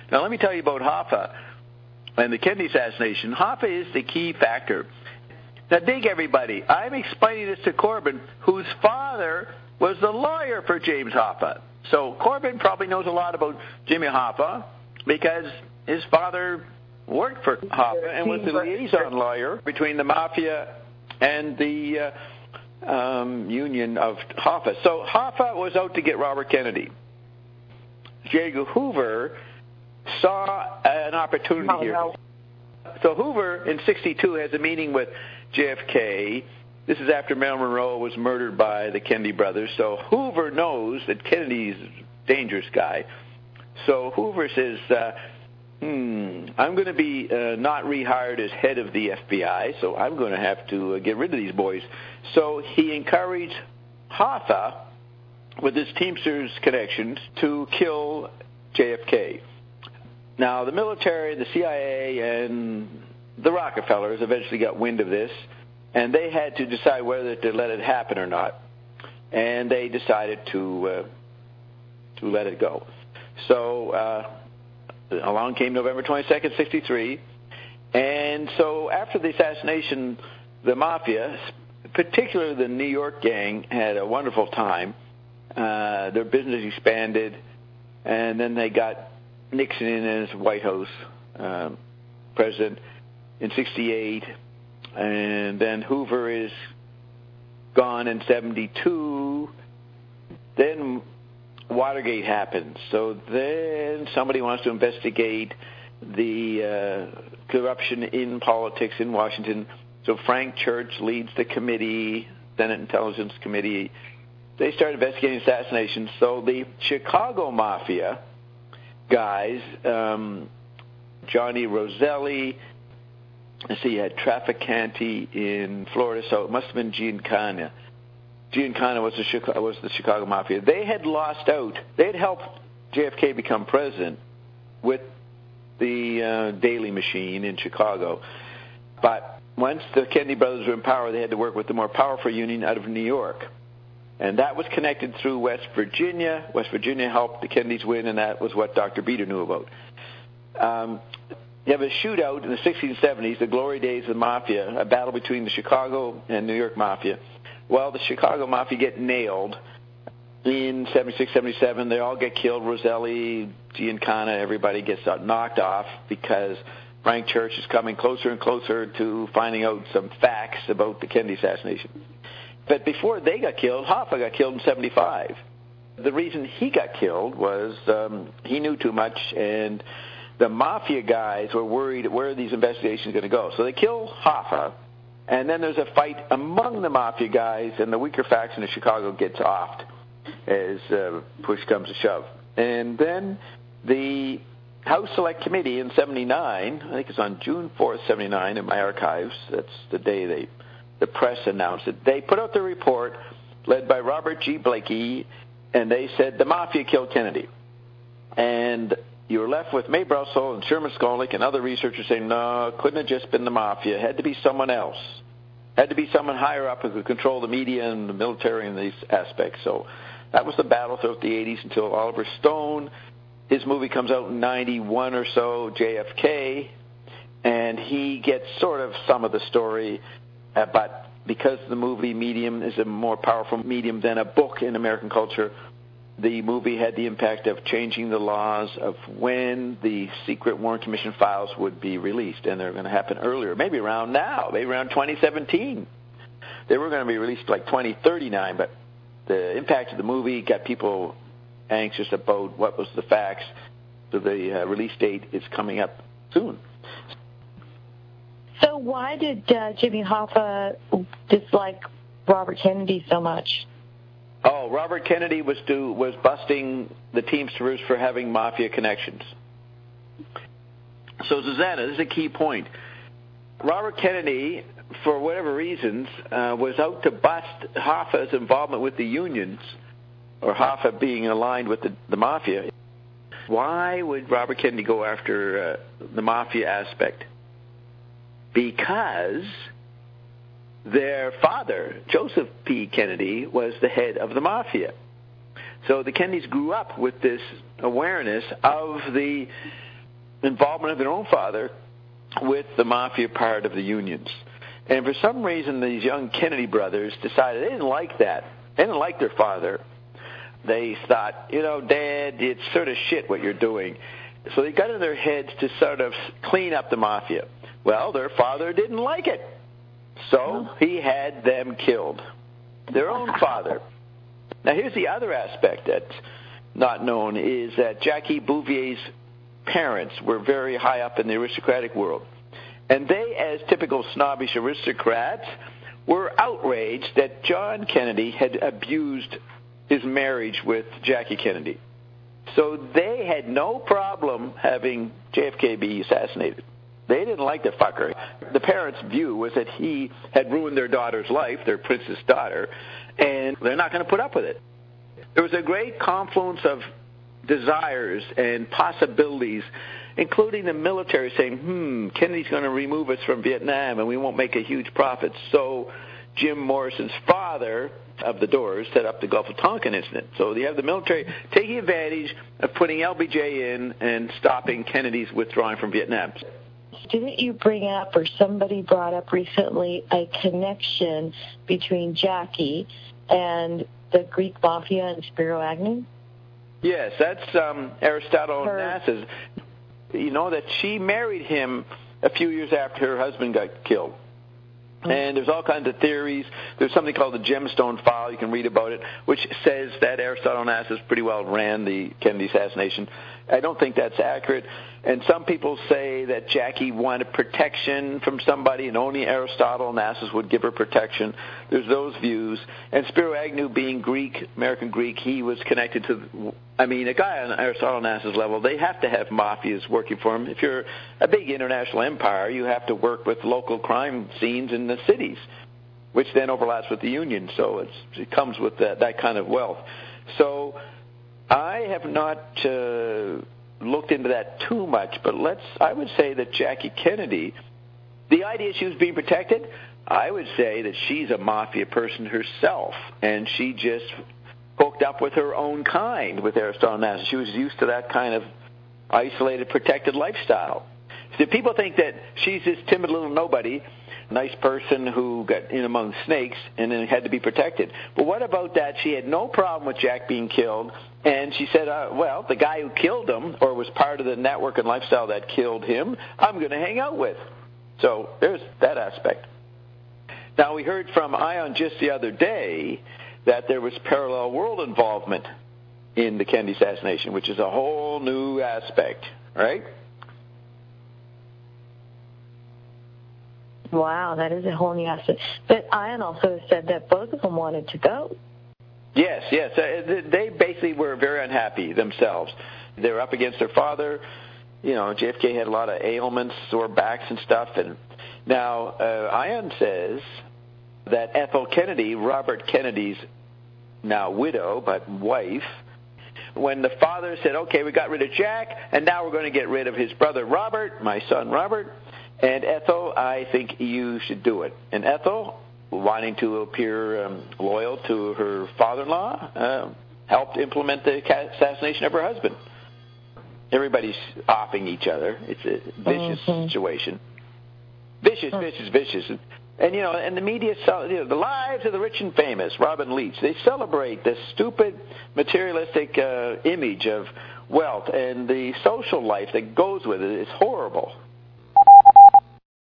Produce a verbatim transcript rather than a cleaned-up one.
Now, let me tell you about Hoffa and the Kennedy assassination. Hoffa is the key factor. Now, dig everybody. I'm explaining this to Corbin, whose father was the lawyer for James Hoffa. So Corbin probably knows a lot about Jimmy Hoffa because his father worked for Hoffa and was the liaison lawyer between the mafia and the uh, um, union of Hoffa. So Hoffa was out to get Robert Kennedy. J. Edgar Hoover saw an opportunity oh, here. No. So Hoover in sixty-two has a meeting with J F K. This is after Marilyn Monroe was murdered by the Kennedy brothers. So Hoover knows that Kennedy's a dangerous guy. So Hoover says, uh, hmm, I'm going to be uh, not rehired as head of the F B I, so I'm going to have to uh, get rid of these boys. So he encouraged Hoffa, with his Teamsters connections, to kill J F K. Now, the military, the C I A, and the Rockefellers eventually got wind of this, and they had to decide whether to let it happen or not. And they decided to uh, to let it go. So uh, along came November twenty-second, sixty-three, and so after the assassination, the Mafia, particularly the New York gang, had a wonderful time. Uh, their business expanded, and then they got Nixon in as White House um, president in sixty-eight, and then Hoover is gone in seventy-two. Then Watergate happens. So then somebody wants to investigate the uh, corruption in politics in Washington. So Frank Church leads the committee, Senate Intelligence Committee. They start investigating assassinations. So the Chicago Mafia guys, um, Johnny Roselli, let's see, you had Trafficante in Florida, so it must have been Giancana. Giancana was the Chicago, was the Chicago Mafia. They had lost out. They had helped J F K become president with the uh, Daily Machine in Chicago. But once the Kennedy brothers were in power, they had to work with the more powerful union out of New York. And that was connected through West Virginia. West Virginia helped the Kennedys win, and that was what Doctor Beter knew about. Um, you have a shootout in the sixties and seventies, the glory days of the Mafia, a battle between the Chicago and New York Mafia. Well, the Chicago Mafia get nailed in seventy-six, seventy-seven. They all get killed. Roselli, Giancana, everybody gets knocked off because Frank Church is coming closer and closer to finding out some facts about the Kennedy assassination. But before they got killed, Hoffa got killed in seventy-five. The reason he got killed was um, he knew too much, and the Mafia guys were worried where are these investigations going to go. So they kill Hoffa, and then there's a fight among the Mafia guys, and the weaker faction of Chicago gets offed as uh, push comes to shove. And then the House Select Committee in seventy-nine, I think it's on June fourth, seventy-nine in my archives, that's the day they the press announced it. They put out the report led by Robert G. Blakey, and they said the Mafia killed Kennedy. And you were left with Mae Brussel and Sherman Skolnick and other researchers saying, no, it couldn't have just been the Mafia. It had to be someone else. It had to be someone higher up who could control the media and the military and these aspects. So that was the battle throughout the eighties until Oliver Stone, his movie comes out in ninety-one or so, J F K, and he gets sort of some of the story. Uh, but because the movie medium is a more powerful medium than a book in American culture, the movie had the impact of changing the laws of when the secret Warren Commission files would be released, and they're going to happen earlier, maybe around now, maybe around twenty seventeen. They were going to be released like twenty thirty-nine, but the impact of the movie got people anxious about what was the facts, so the uh, release date is coming up soon. So why did uh, Jimmy Hoffa dislike Robert Kennedy so much? Oh, Robert Kennedy was do, was busting the Teamsters for having Mafia connections. So, Susanna, this is a key point. Robert Kennedy, for whatever reasons, uh, was out to bust Hoffa's involvement with the unions, or Hoffa being aligned with the, the Mafia. Why would Robert Kennedy go after uh, the Mafia aspect? Because their father, Joseph P. Kennedy, was the head of the Mafia. So the Kennedys grew up with this awareness of the involvement of their own father with the mafia part of the unions. And for some reason, these young Kennedy brothers decided they didn't like that. They didn't like their father. They thought, you know, Dad, it's sort of shit what you're doing. So they got in their heads to sort of clean up the mafia. Well, their father didn't like it. So he had them killed. Their own father. Now, here's the other aspect that's not known, is that Jackie Bouvier's parents were very high up in the aristocratic world. And they, as typical snobbish aristocrats, were outraged that John Kennedy had abused his marriage with Jackie Kennedy. So they had no problem having J F K be assassinated. They didn't like the fucker. The parents' view was that he had ruined their daughter's life, their princess daughter, and they're not going to put up with it. There was a great confluence of desires and possibilities, including the military saying, hmm, Kennedy's going to remove us from Vietnam and we won't make a huge profit. So Jim Morrison's father of the Doors set up the Gulf of Tonkin incident. So you have the military taking advantage of putting L B J in and stopping Kennedy's withdrawing from Vietnam. Didn't you bring up, or somebody brought up recently, a connection between Jackie and the Greek mafia and Spiro Agnew? Yes, that's um, Aristotle Her... Onassis. You know that she married him a few years after her husband got killed. And there's all kinds of theories. There's something called the Gemstone File. You can read about it, which says that Aristotle Onassis pretty well ran the Kennedy assassination. I don't think that's accurate. And some people say that Jackie wanted protection from somebody, and only Aristotle Onassis would give her protection. There's those views. And Spiro Agnew, being Greek, American Greek, he was connected to, I mean, a guy on Aristotle Onassis level, they have to have mafias working for him. If you're a big international empire, you have to work with local crime scenes in the cities, which then overlaps with the union. So it's, it comes with that, that kind of wealth. So I have not uh, looked into that too much, but let's, I would say that Jackie Kennedy, the idea she was being protected, I would say that she's a mafia person herself, and she just hooked up with her own kind with Aristotle Onassis. She was used to that kind of isolated, protected lifestyle. So people think that she's this timid little nobody, nice person who got in among snakes and then had to be protected. But what about that? She had no problem with Jack being killed, and she said, uh, well, the guy who killed him or was part of the network and lifestyle that killed him, I'm going to hang out with. So there's that aspect. Now, we heard from Ion just the other day that there was parallel world involvement in the Kennedy assassination, which is a whole new aspect, right? Wow, that is a whole new aspect. But Ion also said that both of them wanted to go. Yes, yes. They basically were very unhappy themselves. They were up against their father. You know, J F K had a lot of ailments, sore backs and stuff. And now uh, Ion says that Ethel Kennedy, Robert Kennedy's now widow but wife, when the father said, okay, we got rid of Jack, and now we're going to get rid of his brother Robert, my son Robert, and Ethel, I think you should do it. And Ethel, wanting to appear um, loyal to her father-in-law, uh, helped implement the assassination of her husband. Everybody's offing each other. It's a vicious mm-hmm. situation. Vicious, vicious, vicious. And, and, you know, and the media, you know, the lives of the rich and famous, Robin Leach, they celebrate this stupid materialistic uh, image of wealth, and the social life that goes with it is horrible.